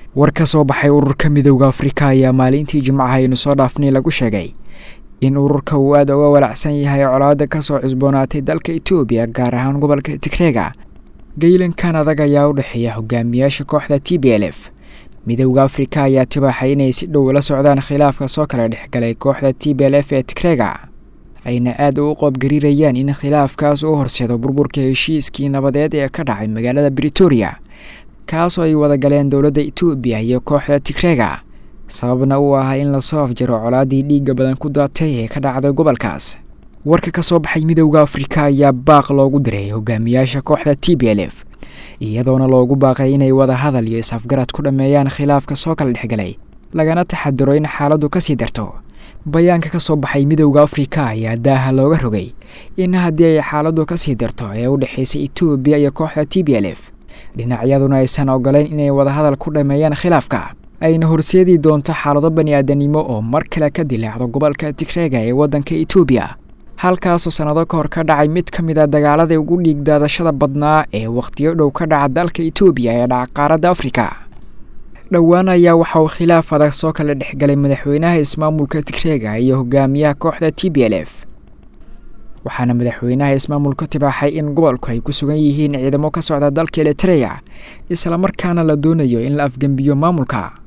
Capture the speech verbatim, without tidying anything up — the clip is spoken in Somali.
war ka soo baxay ururka midowga Afrika ayaa maalintii Jimcaha aynu soo dhaafnay lagu sheegay in ururka uu aad uga walacsan yahay colaadda ka soo cusboonaatay dalka Itoobiya gaar ahaan gobolka Tigreega. Geylankan adag ayaa u dhaxeeya hogaamiyaasha kooxda T P L F. midowga Afrika ayaa tibaaxay inay si dhow la socdaan khilaafka soo kala dhexgalay kooxda T P L F ee Tigreega, ayna aad u qob gariirayaan in khilaafkaas uu horseedo burburka heshiiskii nabadeed ee ka dhacay magaalada Pretoria, kaas oo ay wada galeen dowladda Itoobiya iyo kooxda Tigreega, sababna uu ahaa in la soo afjaro colaadii dhiigga badan ku daatay ee ka dhacday gobolkaas. warka ka soo baxay midowga Afrika ayaa baaq loogu diray hogaamiyaasha kooxda T P L F, iyadoona loogu baaqay inay wada hadal iyo isafgarad ku dhameeyaan khilaafka soo kala dhexgalay, lagana taxadiro in xaaladdu ka sii darto. bayaanka ka soo baxay midowga Afrika ayaa daaha looga rogay in haddii ay xaaladdu ka sii darto ee u dhaxaysay Itoobiya iyo kooxda T P L F, dhinacyaduna aysan ogoleyn inay wada hadal ku dhameeyaan khilaafka, ayna horseedi doonto xaalado bani'aadanimo oo mar kale ka dilaacdo gobolka Tigreega ee waddanka Itoobiya, halkaasoo sanado ka hor ka dhacay mid ka mid ah dagaaladii ugu dhiig daadashada badnaa ee waqtiyo dhow ka dhaca dalka Itoobiya ee dhaca qaaradda Afrika. dhowaan ayaa waxa uu khilaaf adag soo kala dhexgalay madaxweynaha ismaamulka Tigreega iyo hogaamiyaha kooxda T P L F, waxaana madaxweynaha ismaamulka tibaaxay in gobolku ay ku sugan yihiin ciidamo ka socda dalka Eritrea, isla markaana la doonayo in la afgambiyo maamulka.